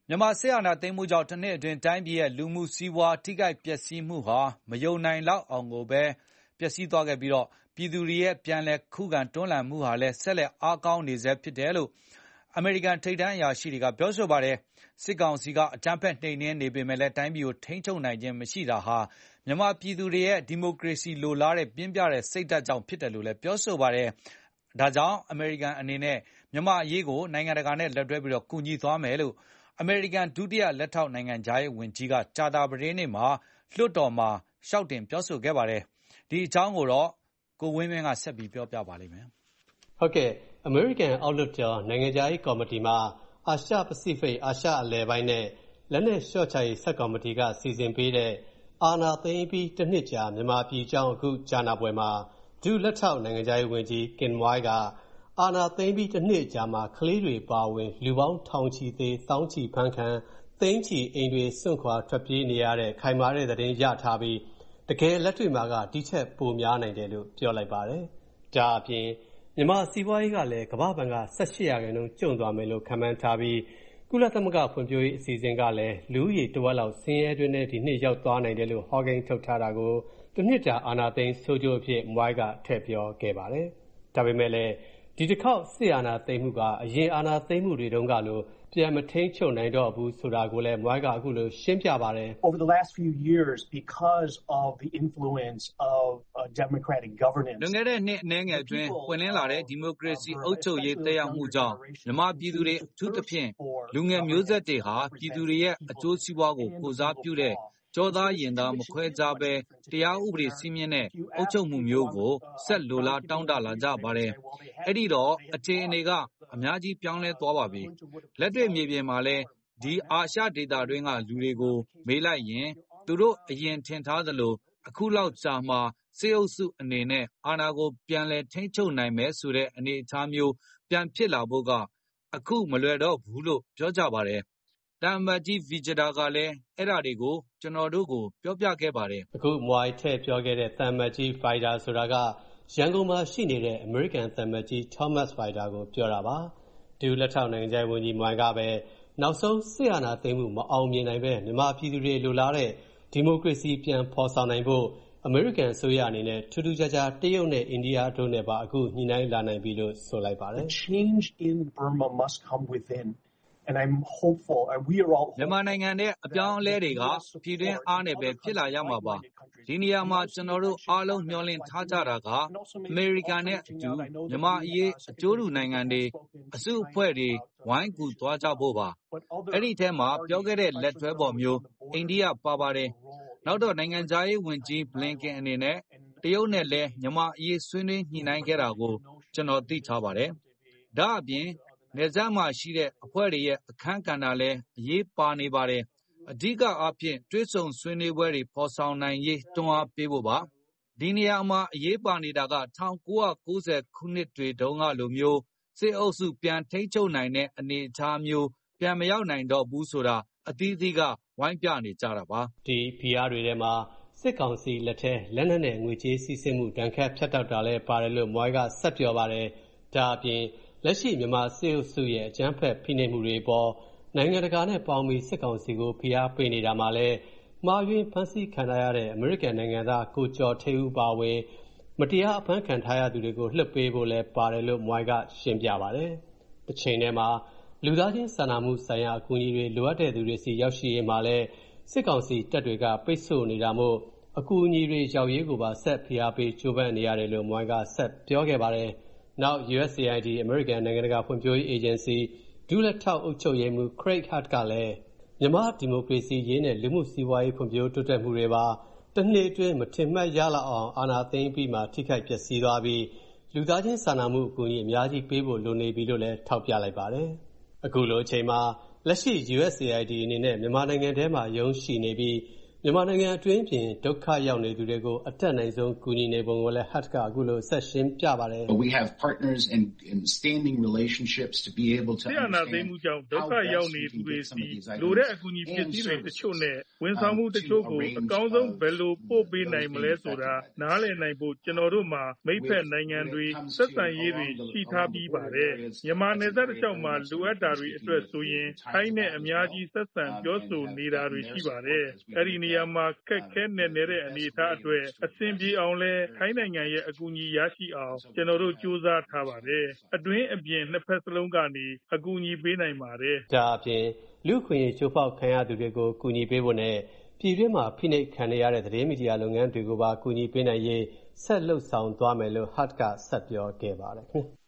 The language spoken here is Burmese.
မြန်မာစစ်အာဏာသိမ်းမှုကြောင့်တနှစ်အတွင်းတိုင်းပြည်ရဲ့လူမှုစီးပွားထိခိုက်ပျက်စီးမှုဟာမယုံနိုင်လောက်အောင်ကိုပဲပျက်စီးသွားခဲ့ပြီးပြည်သူတွေရဲ့ပြန်လည်ခုခံတွန်းလှန်မှုဟာလည်းဆက်လက်အားကောင်းနေဆဲဖြစ်တယ်လို့အမေရိကန်ထိပ်တန်းအရာရှိတွေကပြောဆိုပါတယ်စစ်ကောင်စီကအကြမ်းဖက်နှိမ်နင်းနေပေမဲ့လည်းတိုင်းပြည်ကိုထိန်းချုပ်နိုင်ခြင်းမရှိတာဟာမြန်မာပြည်သူတွေရဲ့ဒီမိုကရေစီလိုလားတဲ့ပြင်းပြတဲ့စိတ်ဓာတ်ကြောင့်ဖြစ်တယ်လို့လည်းပြောဆိုပါတယ်ဒါကြောင့်အမေရိကန်အနေနဲ့မြန်မာအရေးကိုနိုင်ငံတကာနဲ့လက်တွဲပြီးကူညီသွားမယ်လို့အမေရိကန်ဒုတိယလက်ထောက်နိုင်ငံခြားရေးဝန်ကြီးကကြာသပတေးနေ့မှာလွှတ်တော်မှာလျှောက်တင်ပြောဆိုခဲ့ပါတယ်။ဒီအကြောင်းကိုဝင်းမင်းကဆက်ပြီးပြောပြပါလိမ့်မယ်။ဟုတ်ကဲ့အမေရိကန်အောက်လွှတ်တော်နိုင်ငံခြားရေးကော်မတီမှာအာရှပစိဖိတ်အာရှအလယ်ပိုင်းနဲ့လက်နက်လျှော့ချရေးဆက်ကော်မတီကစီစဉ်ပေးတဲ့အာဏာသိမ်းပြီးတစ်နှစ်ကြာမြန်မာပြည်ကြောင်းအခုကြားနာပွဲမှာဒုလက်ထောက်နိုင်ငံခြားရေးဝန်ကြီးကင်ဝိုင်းကအာဏာသိမ်းပြီးတစ်နှစ်ကြာမှာကလေးတွေပါဝင်လူပေါင်းထောင်ချီသေးသောင်းချီဖမ်းခံသိန်းချီအိမ်တွေစွန့်ခွာထွက်ပြေးနေရတဲ့ခိုင်မာတဲ့သတင်းရထားပြီးတကယ်လက်တွေ့မှာကဒီချက်ပိုများနိုင်တယ်လို့ပြောလိုက်ပါတယ်။ဒါအပြင်မြန်မာစီးပွားရေးကလည်းကမ္ဘာ့ဘဏ်က18%ကျုံသွားမယ်လို့ခန့်မှန်းထားပြီးကုလသမဂ္ဂဖွံ့ဖြိုးရေးအစီအစဉ်ကလည်းလူဦးရေတစ်ဝက်လောက်ဆင်းရဲတွင်းနဲ့ဒီနှစ်ရောက်သွားနိုင်တယ်လို့ဟောကိန်းထုတ်ထားတာကိုတစ်နှစ်ကြာအာဏာသိမ်းဆိုးကျိုးအဖြစ်မွိုင်းကထည့်ပြောခဲ့ပါတယ်။ဒါပေမဲ့လည်းဒီတစ်ခေါက်စစ်အာဏာသိမ်းမှုကအရင်အာဏာသိမ်းမှုတွေတုန်းကလိုပြန်မထိန်းချုပ်နိုင်တော့ဘူးဆိုတာကိုလည်းမွိုင်းကအခုလိုရှင်းပြပါတယ်။ Over the last few years because of the influence of democratic governance လွန်ခဲ့တဲ့နှစ်အနည်းငယ်အတွင်းပွင့်လင်းလာတဲ့ဒီမိုကရေစီအုပ်ချုပ်ရေးသက်ရောက်မှုကြောင့်မြန်မာပြည်သူတွေအထူးသဖြင့်လူငယ်မျိုးဆက်တွေဟာပြည်သူတွေရဲ့အကျိုးစီးပွားကိုကိုစားပြုတဲ့ကြောသားရင်သားမခွဲခြားပဲတရားဥပဒေစည်းမျဉ်းနဲ့အုပ်ချုပ်မှုမျိုးကိုဆက်လိုလားတောင်းတလာကြပါတယ်။အဲ့ဒီတော့အခြေအနေကအများကြီးပြောင်းလဲသွားပါပြီ။လက်တွေ့မြေပြင်မှာလဲဒီအာရှဒေသတွင်းကလူတွေကိုမေးလိုက်ရင်သူတို့အရင်ထင်ထားသလိုအခုလောက်ကြာမှစေအုပ်စုအနေနဲ့အာဏာကိုပြန်လဲထိန်းချုပ်နိုင်မယ်ဆိုတဲ့အနေအထားမျိုးပြန်ဖြစ်လာဖို့ကအခုမလွယ်တော့ဘူးလို့ပြောကြပါတယ်။တမ်မတ်ကြီးဗီဂျတာကလည်းအဲ့ဒါတွေကိုကျွန်တော်တို့ကိုပြောပြခဲ့ပါတယ်။အခုမွိုင်းထည့်ပြောခဲ့တဲ့တမ်မတ်ကြီးဗိုင်တာဆိုတာကရန်ကုန်မှာရှိနေတဲ့အမေရိကန်တမ်မတ်ကြီး Thomas Vajda ကိုပြောတာပါ။ဒုလက်ထောက်နိုင်ငံခြားရေးဝန်ကြီးမွိုင်းကပဲနောက်ဆုံးစစ်အာဏာသိမ်းမှုမအောင်မြင်နိုင်ပဲမြန်မာပြည်သူတွေလိုလားတဲ့ဒီမိုကရေစီပြန်ဖော်ဆောင်နိုင်ဖို့အမေရိကန်အစိုးရအနေနဲ့ထူးထူးခြားခြားတရုတ်နဲ့အိန္ဒိယတို့နဲ့ပါအခုညှိနှိုင်းလာနိုင်ပြီလို့ဆိုလိုက်ပါတယ် Change in Burma must come within and I'm hopeful we are all မြန်မာနိုင်ငံရဲ့အပြောင်းအလဲတွေကပြည်တွင်းအားနဲ့ပဲဖြစ်လာရမှာပါဒီနေရာမှာကျွန်တော်တို့အားလုံးမျှော်လင့်ထားကြတာကအမေရိကန်နဲ့အတူမြန်မာအရေးအကျိုးတူနိုင်ငံတွေအစုအဖွဲ့တွေဝိုင်းကူသွားကြဖို့ပါအဲ့ဒီထဲမှာပြောခဲ့တဲ့လက်တွဲပေါ်မျိုးအိန္ဒိယပါပါတယ်နောက်တော့နိုင်ငံခြားရေးဝန်ကြီးဘလင်ကန်အနေနဲ့တရုတ်နဲ့လည်းမြန်မာအရေးဆွေးနွေးညှိနှိုင်းခဲ့တာကိုကျွန်တော်သိထားပါတယ်ဒါအပြင်နယ်စပ်မှာရှိတဲ့အဖွဲ့တွေရဲ့အခန်းကဏ္ဍလည်းအရေးပါနေပါတယ်အဓိကအားဖြင့်တွဲဆုံဆွေးနွေးပွဲတွေပေါ်ဆောင်နိုင်ရေးတွန်းအားပေးဖို့ပါဒီနေရာမှာအရေးပါနေတာက1990ခုနှစ်တွေတုန်းကလိုမျိုးစစ်အုပ်စုပြန်ထိန်းချုပ်နိုင်တဲ့အနေအထားမျိုးပြန်မရောက်နိုင်တော့ဘူးဆိုတာအသီးသီးကဝိုင်းပြနေကြတာပါဒီ PR တွေထဲမှာစစ်ကောင်စီလက်ထဲလက်နက်နဲ့ငွေကြေးစီးဆင်းမှုတန်ခတ်ဖြတ်တောက်တာလည်းပါတယ်လို့မွိုင်းကဆက်ပြောပါတယ်ဒါအပြင်လက်ရှိမြန်မာစစ်အုပ်စုရဲ့အကြမ်းဖက်ဖိနှိပ်မှုတွေပေါ်နိုင်ငံတကာနဲ့ပေါင်းပြီးစစ်ကောင်စီကိုဖိအားပေးနေတာမှာလည်းမှားယွင်းဖန်ဆီးခံထားရတဲ့အမေရိကန်နိုင်ငံသားကိုကျော်ထေးဦးပါဝင်မတရားအဖမ်းခံထားရသူတွေကိုလွှတ်ပေးဖို့လည်းပါတယ်လို့မွိုင်းကရှင်းပြပါတယ်။တစ်ချိန်တည်းမှာလူသားချင်းစာနာမှုဆိုင်ရာအကူအညီတွေလိုအပ်တဲ့သူတွေစီရောက်ရှိရေးမှာလည်းစစ်ကောင်စီတပ်တွေကပိတ်ဆို့နေတာမို့အကူအညီတွေရောက်ရေးကိုပါဆက်ဖိအားပေးကြိုးပမ်းနေရတယ်လို့မွိုင်းကဆက်ပြောခဲ့ပါတယ်။နောက် USAID အမေရိကန်နိုင်ငံတကာဖွံ့ဖြိုးရေးအေဂျင်စီဒုလက်ထောက်အုပ်ချုပ်ရေးမှူး Craig Hart ကလည်းမြန်မာဒီမိုကရေစီရေးနဲ့လူမှုစီးပွားရေးဖွံ့ဖြိုးတိုးတက်မှုတွေပါတစ်နှစ်အတွင်းမထင်မှတ်ရလောက်အောင်အာဏာသိမ်းပြီးမှထိခိုက်ပျက်စီးသွားပြီးလူသားချင်းစာနာမှုအကူအညီအများကြီးပေးဖို့လိုနေပြီလို့လည်းထောက်ပြလိုက်ပါတယ်။အခုလိုအချိန်မှာလက်ရှိ USAID အနေနဲ့မြန်မာနိုင်ငံထဲမှာရုံးရှိနေပြီးမြန်မာနိုင်ငံအတွင်းပြင်ဒုက္ခရောက်နေသူတွေကိုအတက်နိုင်ဆုံးကူညီနေပုံကိုလည်း Hart ကအခုလိုဆက်ရှင်းပြပါတယ်။ We have partners in standing relationships to be able to ဆရာနာသိမှုကြောင့်ဒုက္ခရောက်နေသူတွေစီလိုတဲ့အကူအညီပစ္စည်းတွေတချို့နဲ့ဝန်ဆောင်မှုတချို့ကိုအကောင်းဆုံးဘယ်လိုပို့ပေးနိုင်မလဲဆိုတာနားလည်နိုင်ဖို့ကျွန်တော်တို့မှာမိတ်ဖက်နိုင်ငံတွေဆက်ဆံရေးတွေရှိထားပြီးပါတယ်မြန်မာနယ်စပ်တစ်လျှောက်မှာလိုအပ်တာတွေအတွက်ဆိုရင်ထိုင်းနဲ့အများကြီးဆက်ဆံပြောဆိုနေတာတွေရှိပါတယ်အဲ့ဒီနေရာမှာခက်ခဲနေတဲ့အနေအထားအတွက်အဆင်ပြေအောင်လဲထိုင်းနိုင်ငံရဲ့အကူအညီရရှိအောင်ကျွန်တော်တို့စူးစမ်းထားပါတယ်အတွင်းအပြင်နှစ်ဖက်စလုံးကနေအကူအညီပေးနိုင်ပါတယ်ဒါအပြင်လူခွင့်ရေးချိုးဖောက်ခံရသူတွေကိုကူညီပေးဖို့နဲ့ပြည်တွင်းမှာဖိနှိပ်ခံနေရတဲ့သတင်းမီဒီယာလုပ်ငန်းတွေကိုပါကူညီပေးနိုင်ရေးဆက်လှုပ်ဆောင်သွားမယ်လို့ Hart ကဆက်ပြောခဲ့ပါတယ်ခင်ဗျ